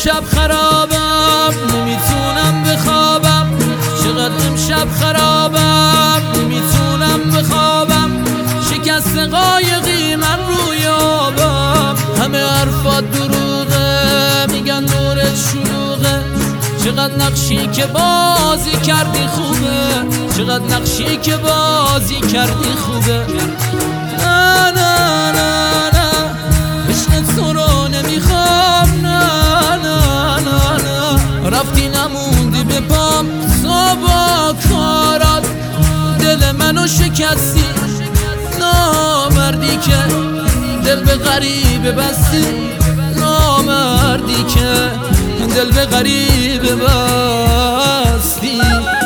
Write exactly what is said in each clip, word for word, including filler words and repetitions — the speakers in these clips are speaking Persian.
امشب خرابم نمیتونم بخوابم، چقدر امشب خرابم نمیتونم بخوابم. شکست قایقی من روی آبم، همه حرفات دروغه میگن نورت شلوغه. چقدر نقشی که بازی کردی خوبه، چقدر نقشی که بازی کردی خوبه. نه نه نه نه عشق تو رو نمیخوام، نه نه نه نه رفتی نموندی به پام تو با کارات. دل منو شکستی نامردی که دل به غریبه بستی، نامردی که دل به غریبه بستی.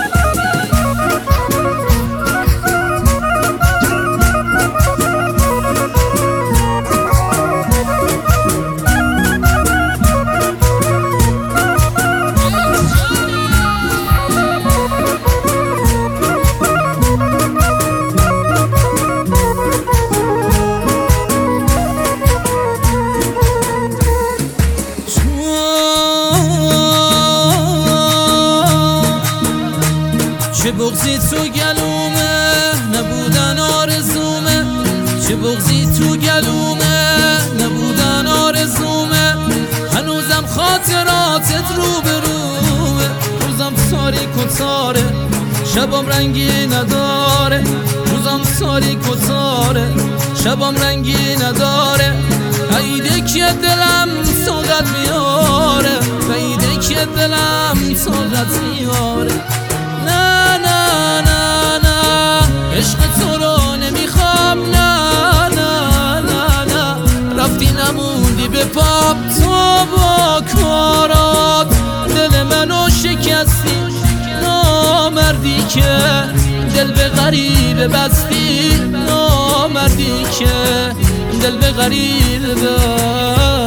چه بغضی تو گلومه نبودن آرزومه، چه بغضی تو گلومه نبودن آرزومه. هنوزم خاطراتت رو به رومه، روزم تاریک و تاره شبم رنگی نداره، روزم تاریک و تاره شبم رنگی نداره. عیده که دلم طاقت میاره، عیده که دلم طاقت میاره. نه نه نه نه عشق تو رو نمیخوام، نه نه نه نه رفتی نموندی به پاپ تو با کارات. دل منو شکستی نامردی که دل به غریبه بستی، نامردی که دل به غریبه بستی.